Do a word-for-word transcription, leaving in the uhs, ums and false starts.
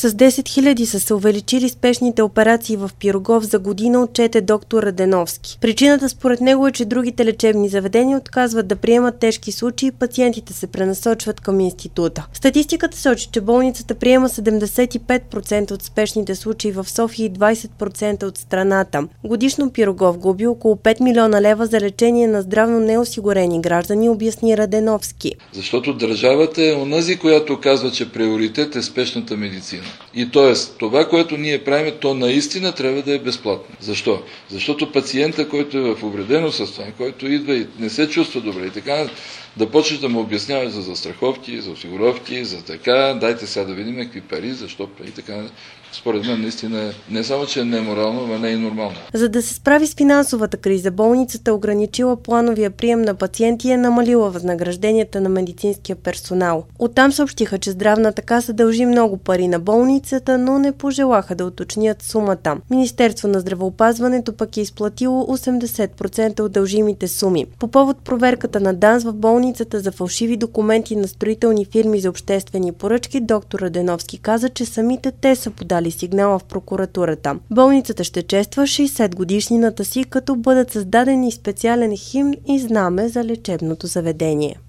С десет хиляди са се увеличили спешните операции в Пирогов за година, отчете доктор Раденовски. Причината според него е, че другите лечебни заведения отказват да приемат тежки случаи и пациентите се пренасочват към института. Статистиката сочи, че болницата приема седемдесет и пет процента от спешните случаи в София и двадесет процента от страната. Годишно Пирогов губи около пет милиона лева за лечение на здравно неосигурени граждани, обясни Раденовски. Защото държавата е онази, която казва, че приоритет е спешната медицина. И т.е. това, което ние правим, то наистина трябва да е безплатно. Защо? Защото пациента, който е в увредено състояние, който идва и не се чувства добре и така, да почнеш да му обясняваш за застраховки, за осигуровки, за така, дайте сега да видим какви пари, защо и така. Според мен наистина не само, че е неморално, но не и нормално. За да се справи с финансовата криза, болницата е ограничила плановия прием на пациенти и е намалила възнагражденията на медицинския персонал. Оттам съобщиха, че здравната каса дължи много пари на болницата, но не пожелаха да уточнят сумата. Министерство на здравеопазването пък е изплатило осемдесет процента от дължимите суми. По повод проверката на ДАНС в болницата за фалшиви документи на строителни фирми за обществени поръчки, доктор Раденовски каза, че самите те са подали сигнала в прокуратурата. Болницата ще чества шейсет годишнината си, като бъдат създадени специален химн и знаме за лечебното заведение.